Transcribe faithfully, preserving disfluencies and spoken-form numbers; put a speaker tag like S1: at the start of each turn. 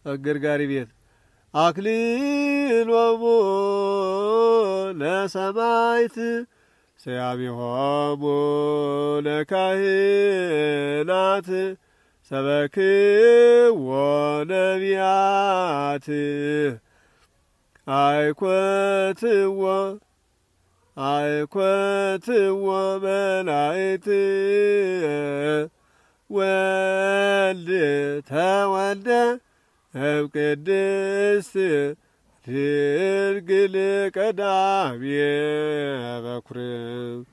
S1: አገርጋሪ ቤት አክሊሎሙ ለሰማዕት ሰያሚሆሙ ለካህናት ሰበክዎ ነቢያት አይኰትዎ አይኰትዎ መላእክት ወልድ ተወልደ እምቅድስት ድንግል ቀዳሜ በኵር